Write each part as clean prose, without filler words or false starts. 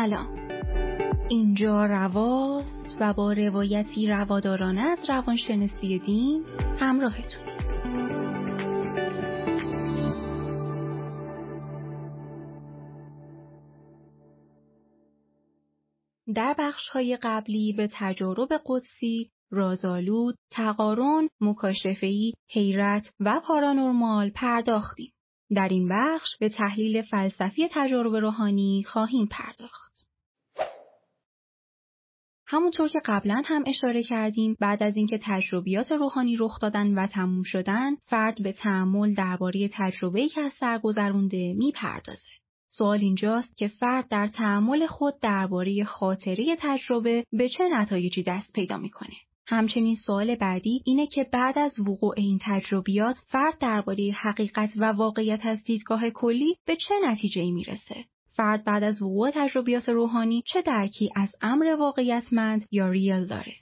سلام. اینجا رواست و با روایتی روادارانه از روانشناسی دین همراهتون. در بخش‌های قبلی به تجارب قدسی، رازآلود، تقارن، مکاشفه‌ای، حیرت و پارانورمال پرداختیم. در این بخش به تحلیل فلسفی تجارب روحانی خواهیم پرداخت. همونطور که قبلا هم اشاره کردیم، بعد از اینکه تجربیات روحانی رخ دادن و تموم شدن، فرد به تأمل درباره تجربه‌ای که از سر گذرونده میپردازه. سوال اینجاست که فرد در تأمل خود درباره خاطره تجربه به چه نتایجی دست پیدا میکنه. همچنین سوال بعدی اینه که بعد از وقوع این تجربیات، فرد درباره حقیقت و واقعیت از دیدگاه کلی به چه نتیجه‌ای میرسه؟ فرد بعد از وقوع تجربیات روحانی چه درکی از امر واقعیتمند یا ریل داره؟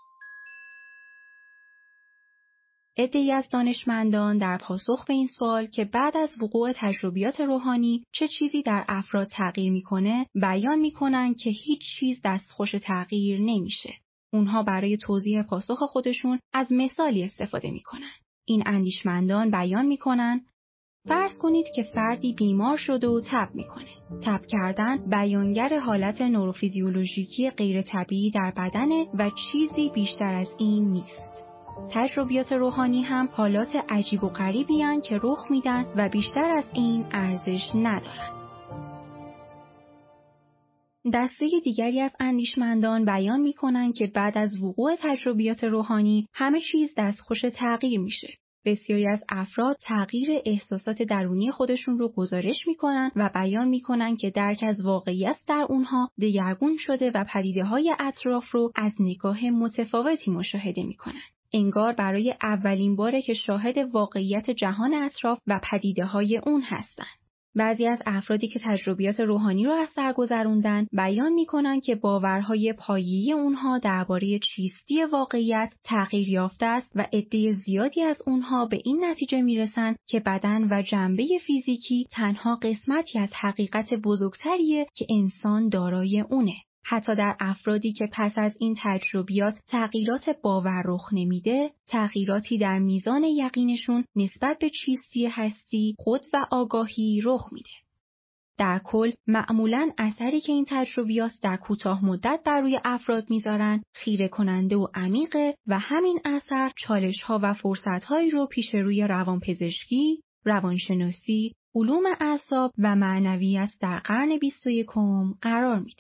عده‌ای از دانشمندان در پاسخ به این سوال که بعد از وقوع تجربیات روحانی چه چیزی در افراد تغییر میکنه، بیان میکنن که هیچ چیز دستخوش تغییر نمیشه. اونها برای توضیح پاسخ خودشون از مثالی استفاده میکنن. این اندیشمندان بیان میکنن فرض کنید که فردی بیمار شده و تب میکنه. تب کردن بیانگر حالت نوروفیزیولوژیکی غیر طبیعی در بدنه و چیزی بیشتر از این نیست. تجربیات روحانی هم حالات عجیب و غریبی هستند که رخ میدن و بیشتر از این ارزش ندارن. دسته دیگری از اندیشمندان بیان میکنن که بعد از وقوع تجربیات روحانی همه چیز دستخوش تغییر میشه. بسیاری از افراد تغییر احساسات درونی خودشون رو گزارش میکنن و بیان میکنن که درک از واقعیت در اونها دگرگون شده و پدیده‌های اطراف رو از نگاه متفاوتی مشاهده میکنن. انگار برای اولین باره که شاهد واقعیت جهان اطراف و پدیده‌های اون هستن. بعضی از افرادی که تجربیات روحانی رو از سر گذروندن بیان میکنن که باورهای پایه‌ای اونها درباره چیستی واقعیت تغییر یافته است و عده زیادی از اونها به این نتیجه میرسن که بدن و جنبه فیزیکی تنها قسمتی از حقیقت بزرگتریه که انسان دارای اونه. حتی در افرادی که پس از این تجربیات تغییرات باور رخ نمیده، تغییراتی در میزان یقینشون نسبت به چیستی هستی، خود و آگاهی رخ میده. در کل، معمولاً اثری که این تجربیات در کوتاه مدت بر روی افراد میذارن، خیره کننده و عمیقه و همین اثر چالش‌ها و فرصت‌هایی رو پیش روی روانپزشکی، روانشناسی، علوم اعصاب و معنویت در قرن 21 قرار میده.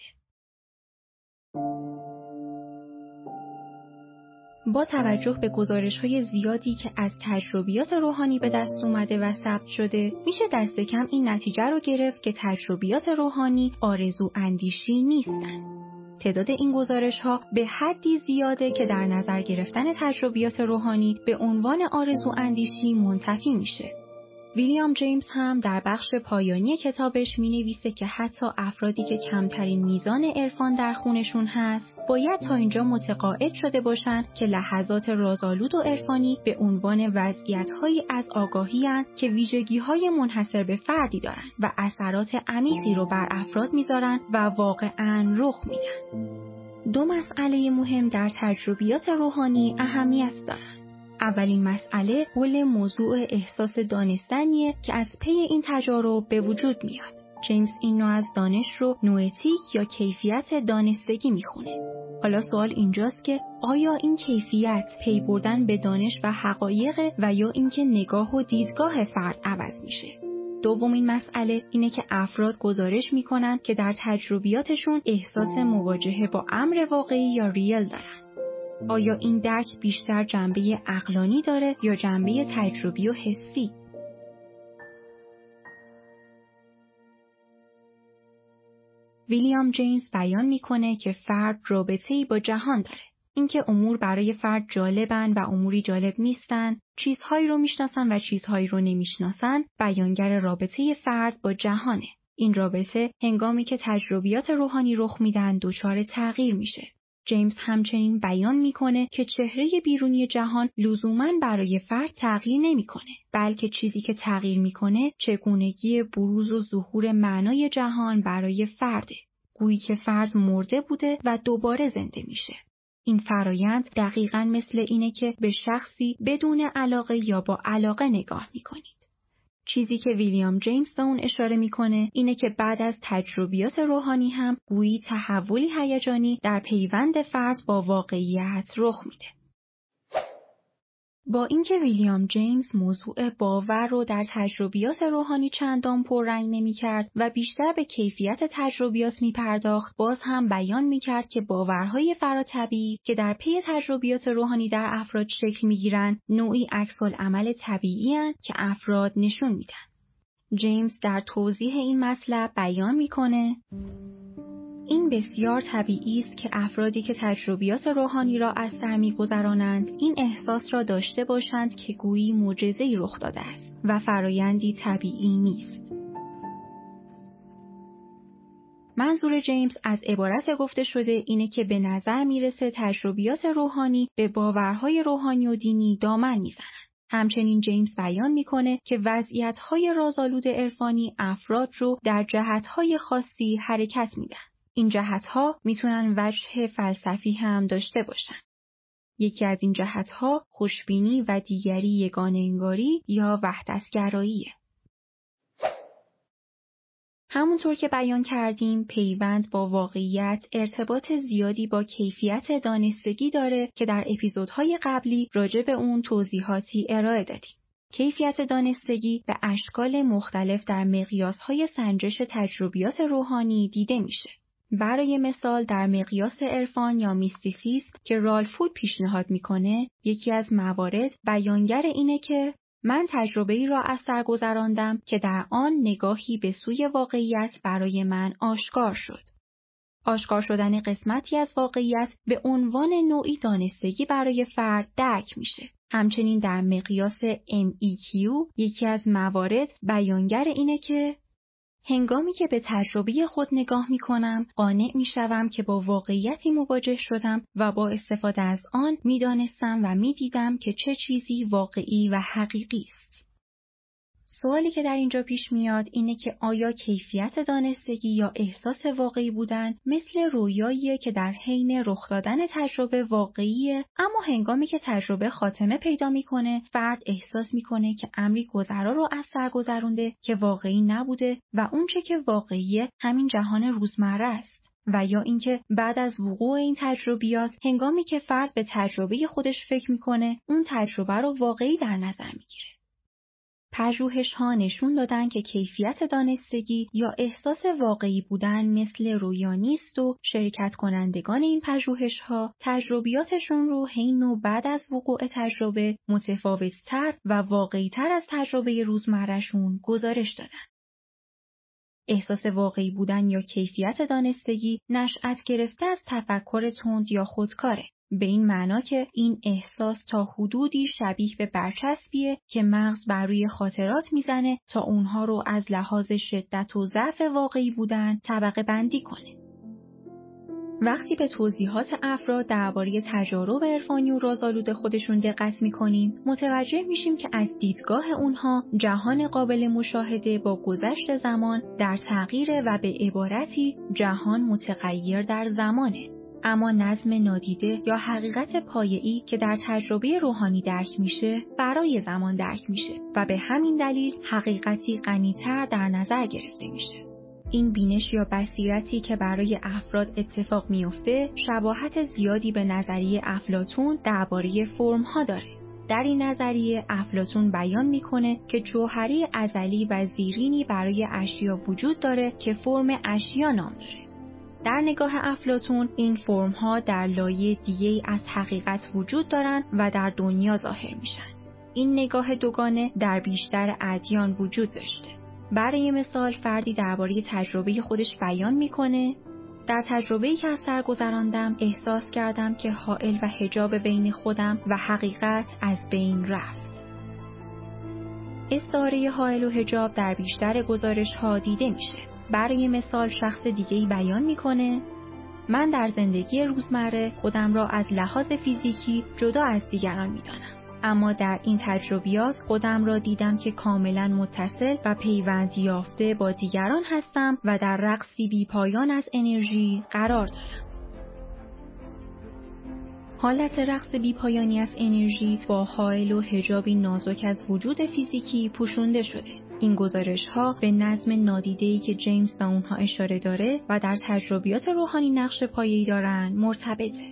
با توجه به گزارش‌های زیادی که از تجربیات روحانی به دست اومده و ثبت شده، میشه دست کم این نتیجه رو گرفت که تجربیات روحانی آرزو اندیشی نیستن. تعداد این گزارش‌ها به حدی زیاده که در نظر گرفتن تجربیات روحانی به عنوان آرزو اندیشی منتفی میشه. ویلیام جیمز هم در بخش پایانی کتابش می‌نویسه که حتی افرادی که کمترین میزان عرفان در خونشون هست، باید تا اینجا متقاعد شده باشن که لحظات رازآلود و عرفانی به عنوان وضعیت‌هایی از آگاهی هستند که ویژگی‌های منحصر به فردی دارن و اثرات عمیقی رو بر افراد میذارن و واقعاً رخ میدن. دو مسئله مهم در تجربیات روحانی اهمیت دارن. اولین مسئله کل موضوع احساس دانستنیه که از پی این تجارب به وجود میاد. جیمز این نوع از دانش رو نوئتیک یا کیفیت دانستگی میخونه. حالا سوال اینجاست که آیا این کیفیت پی بردن به دانش و حقایق و یا اینکه نگاه و دیدگاه فرد عوض میشه؟ دومین مسئله اینه که افراد گزارش میکنن که در تجربیاتشون احساس مواجهه با امر واقعی یا ریل دارن. آیا این درک بیشتر جنبه عقلانی داره یا جنبه تجربی و حسی؟ ویلیام جیمز بیان میکنه که فرد رابطه‌ای با جهان داره. اینکه امور برای فرد جالبن و اموری جالب نیستن، چیزهایی رو میشناسن و چیزهایی رو نمیشناسن، بیانگر رابطه فرد با جهانه. این رابطه هنگامی که تجربیات روحانی رخ میدن دچار تغییر میشه. جیمز همچنین بیان میکنه که چهره بیرونی جهان لزوماً برای فرد تغییر نمیکنه، بلکه چیزی که تغییر میکنه چگونگی بروز و ظهور معنای جهان برای فرده. گویی که فرد مرده بوده و دوباره زنده میشه. این فرایند دقیقاً مثل اینه که به شخصی بدون علاقه یا با علاقه نگاه میکنید. چیزی که ویلیام جیمز به اون اشاره میکنه اینه که بعد از تجربیات روحانی هم گویی تحولی هیجانی در پیوند فرد با واقعیت رخ میده. با اینکه ویلیام جیمز موضوع باور رو در تجربیات روحانی چندان پررنگ نمی‌کرد و بیشتر به کیفیت تجربیات می‌پرداخت، باز هم بیان می‌کرد که باورهای فراتبیعی که در پی تجربیات روحانی در افراد شکل می‌گیرند، نوعی عکس‌العمل طبیعی هستند که افراد نشون میدن. جیمز در توضیح این مطلب بیان می‌کنه: این بسیار طبیعی است که افرادی که تجربیات روحانی را از سر می‌گذرانند این احساس را داشته باشند که گویی معجزه‌ای رخ داده است و فرایندی طبیعی نیست. منظور جیمز از عبارت گفته شده اینه که به نظر میرسه تجربیات روحانی به باورهای روحانی و دینی دامن میزنند. همچنین جیمز بیان میکنه که وضعیت‌های رازآلود عرفانی افراد رو در جهت‌های خاصی حرکت میدن. این جهت‌ها میتونن وجه فلسفی هم داشته باشن. یکی از این جهت‌ها خوشبینی و دیگری یگانه انگاری یا وحدت‌گراییه. همونطور که بیان کردیم، پیوند با واقعیت ارتباط زیادی با کیفیت دانستگی داره که در اپیزودهای قبلی راجع به اون توضیحاتی ارائه دادیم. کیفیت دانستگی به اشکال مختلف در مقیاس‌های سنجش تجربیات روحانی دیده میشه. برای مثال در مقیاس عرفان یا میستیسیسم که رالف فود پیشنهاد میکنه، یکی از موارد بیانگر اینه که من تجربه‌ای را از سر گذراندم که در آن نگاهی به سوی واقعیت برای من آشکار شد. آشکار شدن قسمتی از واقعیت به عنوان نوعی دانستگی برای فرد درک میشه. همچنین در مقیاس MEQ یکی از موارد بیانگر اینه که هنگامی که به تجربه خود نگاه می کنم، قانع می شوم که با واقعیتی مواجه شدم و با استفاده از آن می دانستم و می دیدم که چه چیزی واقعی و حقیقی است. سوالی که در اینجا پیش میاد اینه که آیا کیفیت دانستگی یا احساس واقعی بودن مثل رویاییه که در حین رخ دادن تجربه واقعیه، اما هنگامی که تجربه خاتمه پیدا میکنه فرد احساس میکنه که امری گذرا رو از سر گذرونده که واقعی نبوده و اونچه که واقعیه همین جهان روزمره است. و یا اینکه بعد از وقوع این تجربیات هنگامی که فرد به تجربه خودش فکر میکنه اون تجربه رو واقعی در نظر میگیره. پژوهش‌ها نشون دادن که کیفیت دانستگی یا احساس واقعی بودن مثل رویا نیست و شرکت کنندگان این پژوهش‌ها تجربیاتشون رو حین و بعد از وقوع تجربه متفاوت‌تر و واقعی‌تر از تجربه روزمره‌شون گزارش دادن. احساس واقعی بودن یا کیفیت دانستگی نشأت گرفته از تفکر تند یا خودکاره. به این معنا که این احساس تا حدودی شبیه به برچسبیه که مغز بر روی خاطرات میزنه تا اونها رو از لحاظ شدت و ضعف واقعی بودن طبقه بندی کنه. وقتی به توضیحات افراد درباره تجارب عرفانی و رازآلود خودشون دقت میکنیم، متوجه میشیم که از دیدگاه اونها جهان قابل مشاهده با گذشت زمان در تغییر و به عبارتی جهان متغیر در زمانه. اما نظم نادیده یا حقیقت پایه‌ای که در تجربه روحانی درک میشه، برای زمان درک میشه و به همین دلیل حقیقتی غنی‌تر در نظر گرفته میشه. این بینش یا بصیرتی که برای افراد اتفاق میفته، شباهت زیادی به نظریه افلاطون درباره فرم‌ها داره. در این نظریه افلاطون بیان میکنه که جوهره ازلی و زیرینی برای اشیا وجود داره که فرم اشیا نام داره. در نگاه افلاطون این فرم‌ها در لایه دیگه‌ای از حقیقت وجود دارن و در دنیا ظاهر میشن. این نگاه دوگانه در بیشتر ادیان وجود داشته. برای مثال فردی درباره تجربه خودش بیان میکنه: در تجربه‌ای که از سر گذراندم احساس کردم که حائل و حجاب بین خودم و حقیقت از بین رفت. استعاره حائل و حجاب در بیشتر گزارش‌ها دیده میشه. برای مثال شخص دیگه‌ای بیان میکنه: من در زندگی روزمره خودم را از لحاظ فیزیکی جدا از دیگران میدانم، اما در این تجربیات خودم را دیدم که کاملا متصل و پیوند یافته با دیگران هستم و در رقصی بی پایان از انرژی قرار دارم. حالت رقص بی پایانی از انرژی با حائل و حجابی نازک از وجود فیزیکی پوشونده شده. این گزارش‌ها به نظم نادیده‌ای که جیمز به اونها اشاره داره و در تجربیات روحانی نقش پایه‌ای دارن مرتبطه.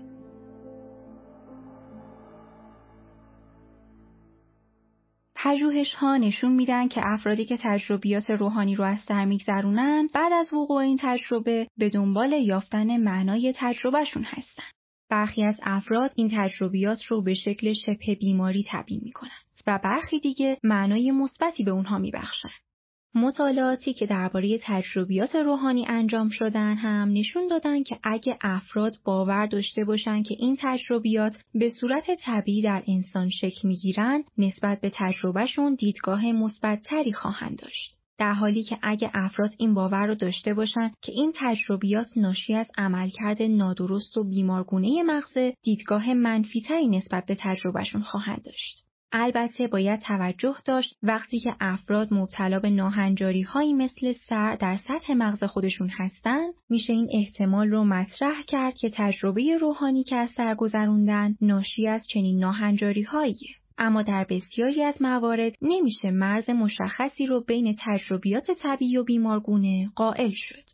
پژوهش‌ها نشون میدن که افرادی که تجربیات روحانی رو از سر می‌گذرونن بعد از وقوع این تجربه به دنبال یافتن معنای تجربهشون هستن. برخی از افراد این تجربیات رو به شکل شبه بیماری تبیین میکنن و برخی دیگه معنای مثبتی به اونها میبخشن. مطالعاتی که درباره تجربیات روحانی انجام شدن هم نشون دادن که اگه افراد باور داشته باشن که این تجربیات به صورت طبیعی در انسان شکل میگیرن، نسبت به تجربهشون دیدگاه مثبت‌تری خواهند داشت. در حالی که اگه افراد این باور رو داشته باشن که این تجربیات ناشی از عملکرد نادرست و بیمارگونه مغزه، دیدگاه منفی‌تری نسبت به تجربهشون خواهند داشت. البته باید توجه داشت وقتی که افراد مبتلا به ناهنجاری‌هایی مثل سر در سطح مغز خودشون هستن، میشه این احتمال رو مطرح کرد که تجربه روحانی که از سر گذروندن ناشی از چنین ناهنجاری‌هاییه. اما در بسیاری از موارد نمیشه مرز مشخصی رو بین تجربیات طبیعی و بیمارگونه قائل شد.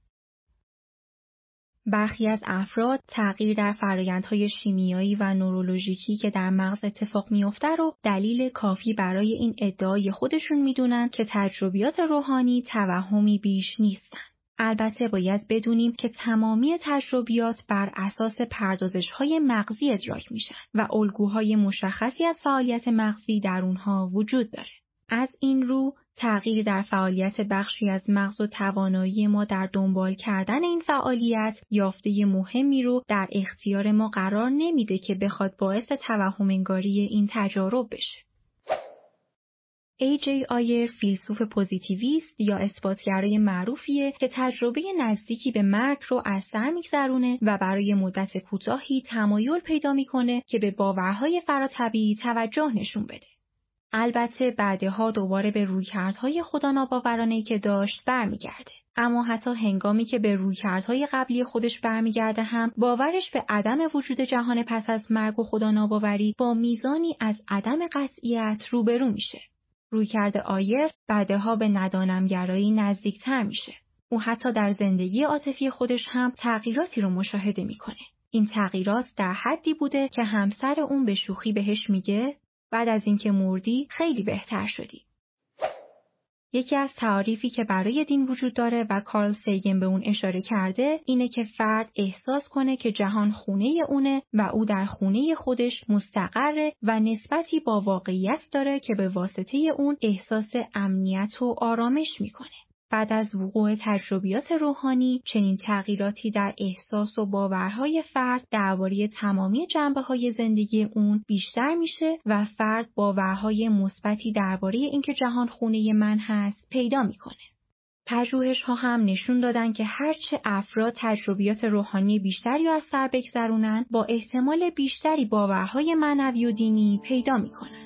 برخی از افراد تغییر در فرآیندهای شیمیایی و نورولوژیکی که در مغز اتفاق میفته رو دلیل کافی برای این ادعای خودشون میدونن که تجربیات روحانی توهمی بیش نیستن. البته باید بدونیم که تمامی تجربیات بر اساس پردازش‌های مغزی ادراک میشن و الگوهای مشخصی از فعالیت مغزی در اونها وجود داره. از این رو تغییر در فعالیت بخشی از مغز و توانایی ما در دنبال کردن این فعالیت یافته مهمی رو در اختیار ما قرار نمیده که بخواد باعث توهم انگاری این تجارب بشه. A.J. آیر فیلسوف پوزیتیویست یا اثباتگرای معروفیه که تجربه نزدیکی به مرگ رو از سر میگذرونه و برای مدت کوتاهی تمایل پیدا میکنه که به باورهای فراتبیعی توجه نشون بده. البته بعدها دوباره به رویکردهای خداناباورانه‌ای که داشت برمیگرده. اما حتی هنگامی که به رویکردهای قبلی خودش برمیگرده هم باورش به عدم وجود جهان پس از مرگ و خداناباوری با میزانی از عدم قطعیت روبرو میشه. رویکرد آیر بعدها به ندانمگرایی نزدیکتر میشه. او حتی در زندگی عاطفی خودش هم تغییراتی رو مشاهده میکنه. این تغییرات در حدی بوده که همسر اون به شوخی بهش میگه بعد از اینکه مردی خیلی بهتر شدی. یکی از تعاریفی که برای دین وجود داره و کارل سیگن به اون اشاره کرده اینه که فرد احساس کنه که جهان خونه اونه و او در خونه خودش مستقره و نسبتی با واقعیت داره که به واسطه اون احساس امنیت و آرامش میکنه. بعد از وقوع تجربیات روحانی، چنین تغییراتی در احساس و باورهای فرد درباره تمامی جنبه‌های زندگی اون بیشتر میشه و فرد باورهای مثبتی درباره اینکه جهان خونه من هست پیدا میکنه. پژوهش‌ها هم نشون دادن که هرچه افراد تجربیات روحانی بیشتری از سر بگذرونن، با احتمال بیشتری باورهای معنوی و دینی پیدا میکنن.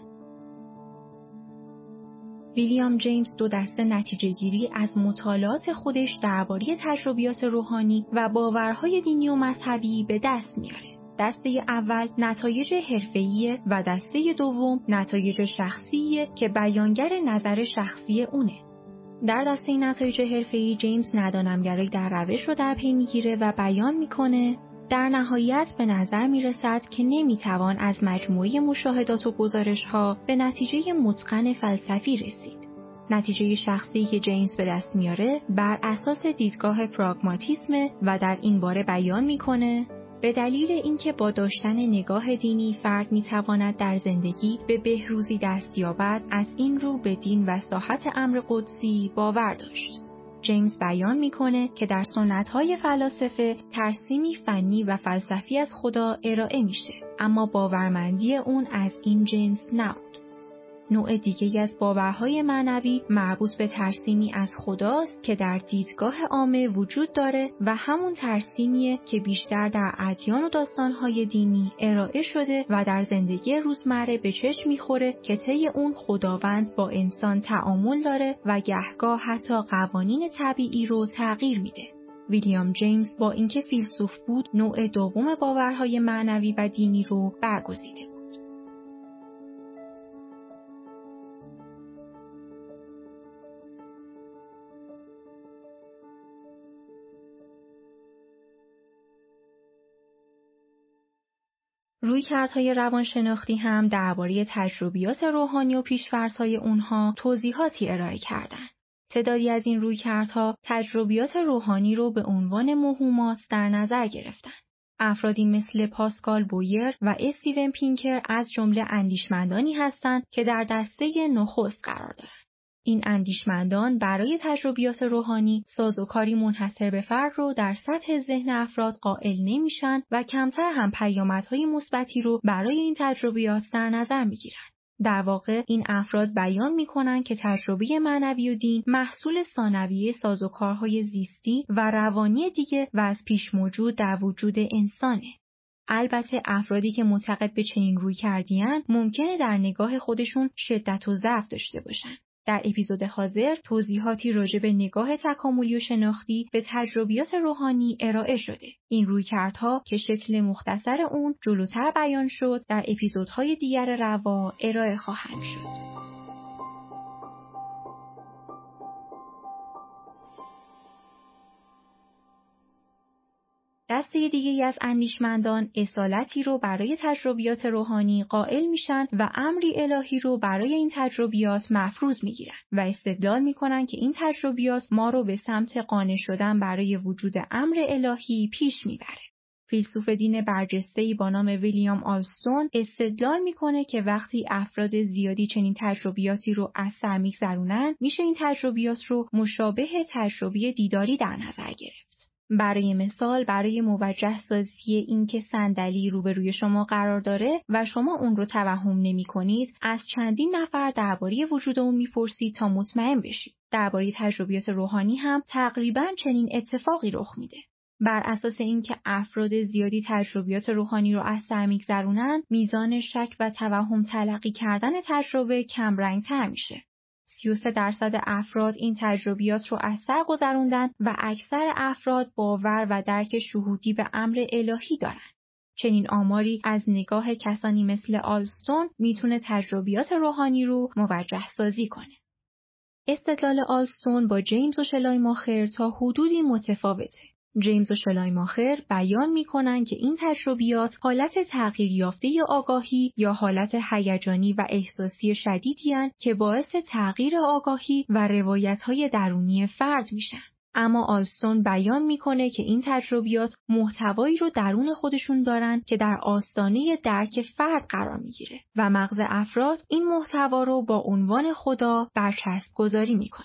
ویلیام جیمز دو دسته نتیجه گیری از مطالعات خودش درباره تجربیات روحانی و باورهای دینی و مذهبی به دست میاره. دسته اول نتایج حرفه‌ایه و دسته دوم نتایج شخصیه که بیانگر نظر شخصی اونه. در دسته نتایج حرفه‌ای جیمز ندانمگرایی در روش رو در پی میگیره و بیان میکنه در نهایت به نظر میرسد که نمیتوان از مجموعه مشاهدات و گزارش‌ها به نتیجه متقن فلسفی رسید. نتیجه شخصی که جیمز به دست میاره بر اساس دیدگاه پراگماتیسم و در این باره بیان میکنه به دلیل اینکه با داشتن نگاه دینی فرد میتواند در زندگی به بهروزی دست یابد، از این رو به دین و صحت امر قدسی باور داشت. جیمز بیان میکنه که در سنت‌های فلاسفه ترسیمی فنی و فلسفی از خدا ارائه میشه، اما باورمندی اون از این جنس نبود. نوع دیگه‌ای از باورهای معنوی مربوط به ترسیمی از خداست که در دیدگاه عامه وجود داره و همون ترسیمیه که بیشتر در ادیان و داستانهای دینی ارائه شده و در زندگی روزمره به چشم میخوره که طی اون خداوند با انسان تعامل داره و گهگاه حتی قوانین طبیعی رو تغییر میده. ویلیام جیمز با اینکه فیلسوف بود، نوع دوم باورهای معنوی و دینی رو برگزیده بود. رویکردهای روانشناختی هم درباره تجربیات روحانی و پیش‌فرض‌های اونها توضیحاتی ارائه کردند. تعدادی از این رویکردها تجربیات روحانی رو به عنوان موهومات در نظر گرفتن. افرادی مثل پاسکال بویر و استیون پینکر از جمله اندیشمندانی هستند که در دسته نخست قرار دارند. این اندیشمندان برای تجربیات روحانی سازوکاری منحصر به فرد رو در سطح ذهن افراد قائل نمیشن و کمتر هم پیامدهای مثبتی رو برای این تجربیات در نظر میگیرن. در واقع این افراد بیان میکنن که تجربه معنوی و دین محصول ثانویه سازوکارهای زیستی و روانی دیگه و از پیش موجود در وجود انسانه. البته افرادی که معتقد به چنین رویکردی‌اند ممکنه در نگاه خودشون شدت و ضعف داشته باشن. در اپیزود حاضر توضیحاتی راجع به نگاه تکاملی و شناختی به تجربیات روحانی ارائه شده. این رویکردها که شکل مختصر اون جلوتر بیان شد در اپیزودهای دیگر روا ارائه خواهند شد. دسته دیگه‌ای از اندیشمندان اصالتی رو برای تجربیات روحانی قائل میشن و امری الهی رو برای این تجربیات مفروض میگیرن و استدلال میکنن که این تجربیات ما رو به سمت قانع شدن برای وجود امر الهی پیش میبره. فیلسوف دین برجسته‌ای با نام ویلیام آلستون استدلال میکنه که وقتی افراد زیادی چنین تجربیاتی رو از سر میگذرونن میشه این تجربیات رو مشابه تجربه دیداری در نظر گرفت. برای مثال برای موجه سازی این که صندلی روبروی شما قرار داره و شما اون رو توهم نمی کنید از چندین نفر درباره وجود اون میپرسید تا مطمئن بشید. درباره تجربیات روحانی هم تقریباً چنین اتفاقی رخ میده. بر اساس اینکه افراد زیادی تجربیات روحانی رو از سر میگذرونن میزان شک و توهم تلقی کردن تجربه کم رنگ‌تر میشه. 33% افراد این تجربیات رو از سر گذروندن و اکثر افراد باور و درک شهودی به امر الهی دارن. چنین آماری از نگاه کسانی مثل آلستون میتونه تجربیات روحانی رو موجه سازی کنه. استدلال آلستون با جیمز و شلایماخر تا حدودی متفاوته. جیمز و شلایماخر بیان می‌کنند که این تجربیات حالت تغییر یافته آگاهی یا حالت هیجانی و احساسی شدیدی هستند که باعث تغییر آگاهی و روایت‌های درونی فرد میشن. اما آلستون بیان میکنه که این تجربیات محتوایی رو درون خودشون دارن که در آستانه درک فرد قرار میگیره و مغز افراد این محتوا رو با عنوان خدا برچسب گذاری میکنه.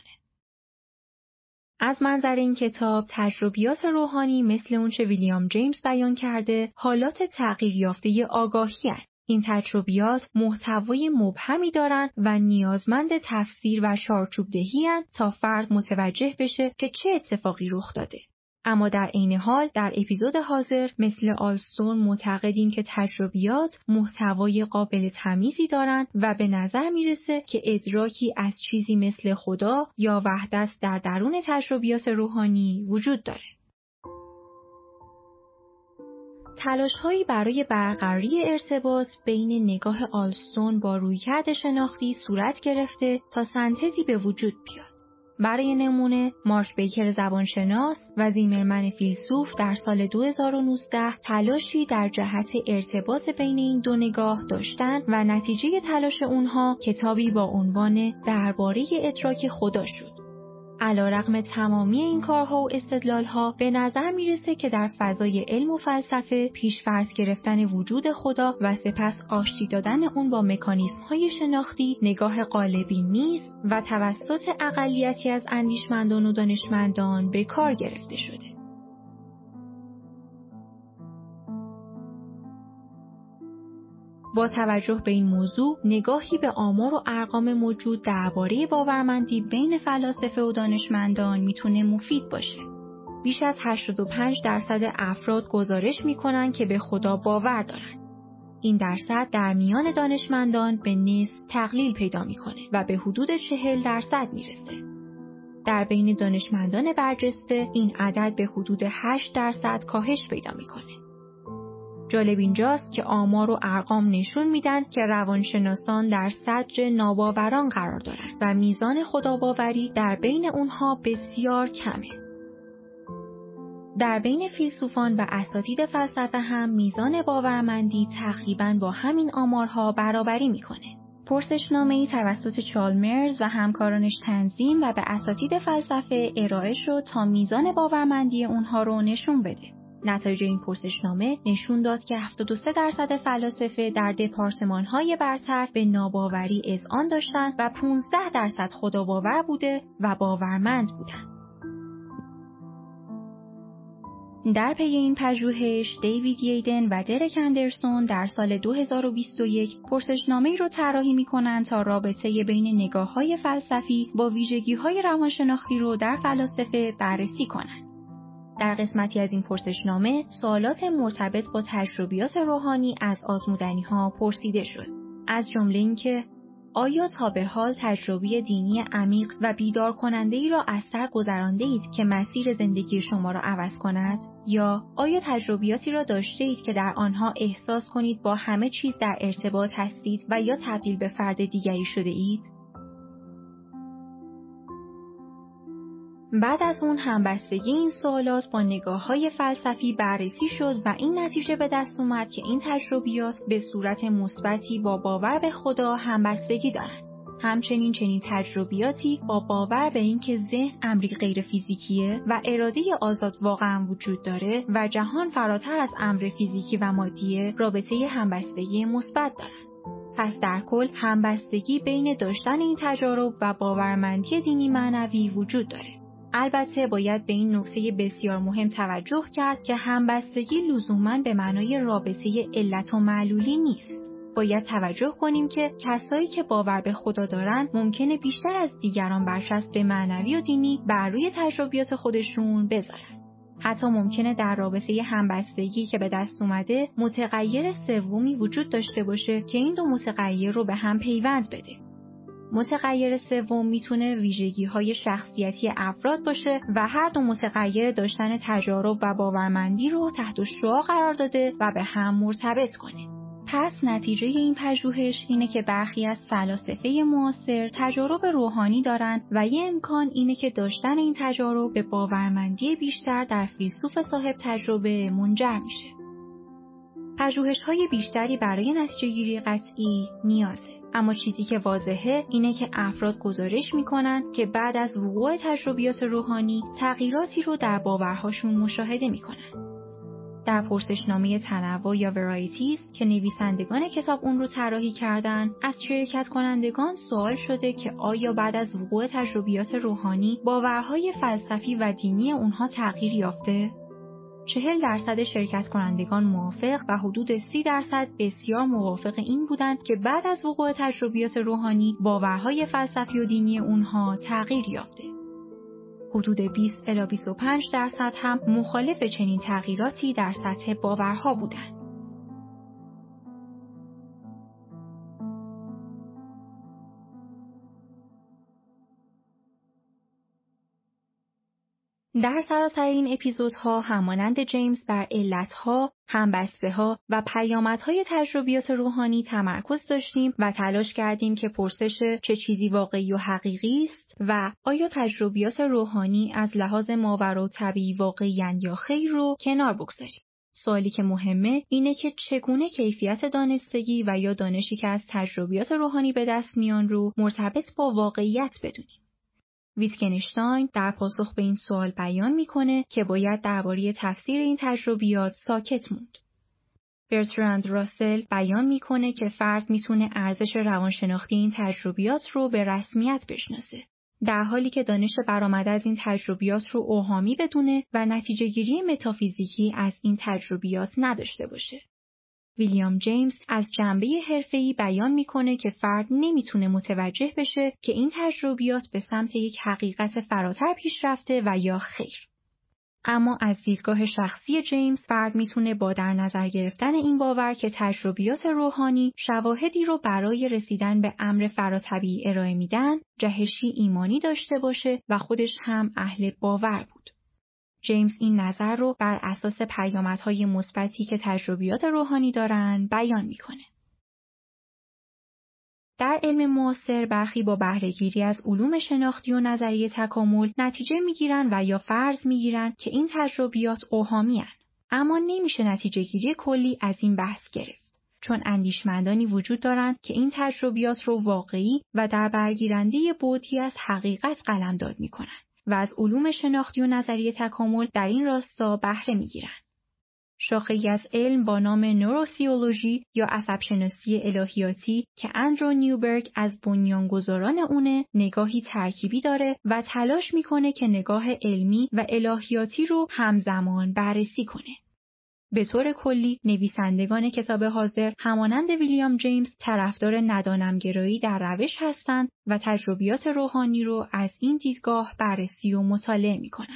از منظر این کتاب تجربیات روحانی مثل اونچه ویلیام جیمز بیان کرده حالات تغییر یافته آگاهی هستند. این تجربیات محتوای مبهمی دارند و نیازمند تفسیر و چارچوب دهی هستند تا فرد متوجه بشه که چه اتفاقی رخ داده. اما در عین حال در اپیزود حاضر مثل آلستون معتقدیم که تجربیات محتوای قابل تمیزی دارند و به نظر میرسه که ادراکی از چیزی مثل خدا یا وحدت در درون تجربیات روحانی وجود داره. تلاش‌هایی برای برقراری ارتباط بین نگاه آلستون با رویکرد شناختی صورت گرفته تا سنتزی به وجود بیاد. برای نمونه مارک بیکر زبانشناس و زیمرمن فیلسوف در سال 2019 تلاشی در جهت ارتباط بین این دو نگاه داشتند و نتیجه تلاش اونها کتابی با عنوان درباره ادراک خدا شد. علیرغم تمامی این کارها و استدلالها به نظر میرسه که در فضای علم و فلسفه پیش‌فرض گرفتن وجود خدا و سپس آشتی دادن اون با مکانیزم‌های شناختی نگاه غالبی نیست و توسط اقلیتی از اندیشمندان و دانشمندان به کار گرفته شده. با توجه به این موضوع، نگاهی به آمار و ارقام موجود درباره باورمندی بین فلاسفه و دانشمندان میتونه مفید باشه. بیش از 85% افراد گزارش میکنن که به خدا باور دارن. این درصد در میان دانشمندان به نصف تقلیل پیدا میکنه و به حدود 40% میرسه. در بین دانشمندان برجسته این عدد به حدود 8% کاهش پیدا میکنه. جالب اینجاست که آمار و ارقام نشون میدن که روانشناسان در صدر ناباوران قرار دارن و میزان خداباوری در بین اونها بسیار کمه. در بین فیلسوفان و اساتید فلسفه هم میزان باورمندی تقریباً با همین آمارها برابری میکنه. پرسشنامه‌ای توسط چالمرز و همکارانش تنظیم و به اساتید فلسفه ارائه شد تا میزان باورمندی اونها رو نشون بده. نتایج این پرسشنامه نشون داد که 73% فلاسفه در دپارتمان‌های برتر به ناباوری اذعان داشتند و 15% خداباور بوده و باورمند بودند. در پی این پژوهش، دیوید ییدن و درک اندرسون در سال 2021 پرسشنامه‌ای رو طراحی می‌کنند تا رابطه بین نگاه‌های فلسفی با ویژگی‌های روانشناختی رو در فلاسفه بررسی کنند. در قسمتی از این پرسشنامه، سوالات مرتبط با تجربیات روحانی از آزمودنی‌ها پرسیده شد. از جمله اینکه آیا تا به حال تجربه دینی عمیق و بیدار کننده ای را از سر گذرانده اید که مسیر زندگی شما را عوض کند؟ یا آیا تجربیاتی را داشته اید که در آنها احساس کنید با همه چیز در ارتباط هستید و یا تبدیل به فرد دیگری شده اید؟ بعد از اون همبستگی این سوالات با نگاه‌های فلسفی بررسی شد و این نتیجه به دست اومد که این تجربیات به صورت مثبتی با باور به خدا همبستگی دارند. همچنین چنین تجربیاتی با باور به اینکه ذهن امری غیر فیزیکیه و اراده آزاد واقعا وجود داره و جهان فراتر از امر فیزیکی و مادیه رابطه همبستگی مثبت دارند. پس در کل همبستگی بین داشتن این تجارب و باورمندی دینی معنوی وجود داره. البته باید به این نکته بسیار مهم توجه کرد که همبستگی لزوماً به معنای رابطه علت و معلولی نیست. باید توجه کنیم که کسایی که باور به خدا دارن ممکنه بیشتر از دیگران برچسب به معنوی و دینی بر روی تجربیات خودشون بذارن. حتی ممکنه در رابطه همبستگی که به دست اومده متغیر سومی وجود داشته باشه که این دو متغیر رو به هم پیوند بده. متغیر سوم میتونه ویژگی‌های شخصیتی افراد باشه و هر دو متغیر داشتن تجارب و باورمندی رو تحت شعاع قرار داده و به هم مرتبط کنه. پس نتیجه این پژوهش اینه که برخی از فلاسفه معاصر تجارب روحانی دارن و یه امکان اینه که داشتن این تجارب به باورمندی بیشتر در فیلسوف صاحب تجربه منجر میشه. پژوهش‌های بیشتری برای نتیجه‌گیری قطعی نیازه. اما چیزی که واضحه اینه که افراد گزارش میکنن که بعد از وقوع تجربیات روحانی تغییراتی رو در باورهاشون مشاهده میکنن. در پرسشنامه تنوع یا ورایتیز که نویسندگان کتاب اون رو طراحی کردن، از شرکت کنندگان سوال شده که آیا بعد از وقوع تجربیات روحانی باورهای فلسفی و دینی اونها تغییر یافته؟ 40% شرکت کنندگان موافق و حدود 30% بسیار موافق این بودند که بعد از وقوع تجربیات روحانی باورهای فلسفی و دینی اونها تغییر یافته. حدود 20 الی 25% هم مخالف چنین تغییراتی در سطح باورها بودند. در سراسر این اپیزودها همانند جیمز بر علتها، همبسته‌ها و پیامدهای تجربیات روحانی تمرکز داشتیم و تلاش کردیم که پرسش چه چیزی واقعی و حقیقی است و آیا تجربیات روحانی از لحاظ ماورا و طبیعی واقعی‌اند یا خیر رو کنار بگذاریم. سوالی که مهمه اینه که چگونه کیفیت دانستگی و یا دانشی که از تجربیات روحانی به دست میان رو مرتبط با واقعیت بدونیم. ویتگنشتاین در پاسخ به این سوال بیان میکنه که باید درباره تفسیر این تجربیات ساکت موند. برتراند راسل بیان میکنه که فرد میتونه ارزش روانشناختی این تجربیات رو به رسمیت بشناسه، در حالی که دانش برآمده از این تجربیات رو اوهامی بدونه و نتیجه گیری متافیزیکی از این تجربیات نداشته باشه. ویلیام جیمز از جنبه حرفه‌ای بیان میکنه که فرد نمیتونه متوجه بشه که این تجربیات به سمت یک حقیقت فراتر پیش رفته و یا خیر. اما از دیدگاه شخصی جیمز فرد میتونه با در نظر گرفتن این باور که تجربیات روحانی شواهدی رو برای رسیدن به امر فراتبیعی ارائه میدن، جهشی ایمانی داشته باشه و خودش هم اهل باور بود. جیمز این نظر رو بر اساس پیامدهای مثبتی که تجربیات روحانی دارن بیان میکنه. در علم معاصر برخی با بهره‌گیری از علوم شناختی و نظریه تکامل نتیجه میگیرن و یا فرض میگیرن که این تجربیات اوهامی هستند. اما نمیشه نتیجه گیری کلی از این بحث گرفت، چون اندیشمندانی وجود دارند که این تجربیات رو واقعی و در برگیرنده بعدی از حقیقت قلمداد میکنن و از علوم شناختی و نظریه تکامل در این راستا بهره میگیرن. شاخه‌ای از علم با نام نوروتئولوژی یا عصبشناسی الهیاتی که اندرو نیوبرگ از بنیانگذاران اونه نگاهی ترکیبی داره و تلاش میکنه که نگاه علمی و الهیاتی رو همزمان بررسی کنه. به طور کلی نویسندگان کتاب حاضر همانند ویلیام جیمز طرفدار ندانم‌گرایی در روش هستند و تجربیات روحانی رو از این دیدگاه بررسی و مطالعه میکنن.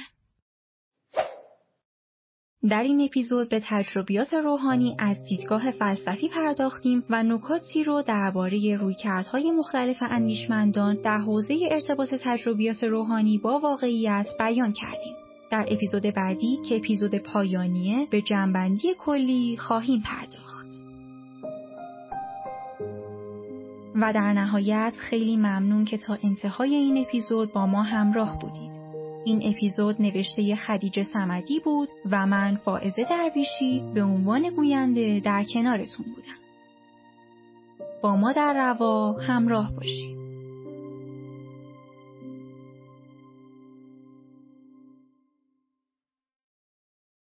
در این اپیزود به تجربیات روحانی از دیدگاه فلسفی پرداختیم و نکاتی رو درباره رویکردهای مختلف اندیشمندان در حوزه ارتباط تجربیات روحانی با واقعیت بیان کردیم. در اپیزود بعدی که اپیزود پایانیه به جنبندی کلی خواهیم پرداخت. و در نهایت خیلی ممنون که تا انتهای این اپیزود با ما همراه بودید. این اپیزود نوشته خدیجه صمدی بود و من فائزه درویشی به عنوان گوینده در کنارتون بودم. با ما در روا همراه باشید.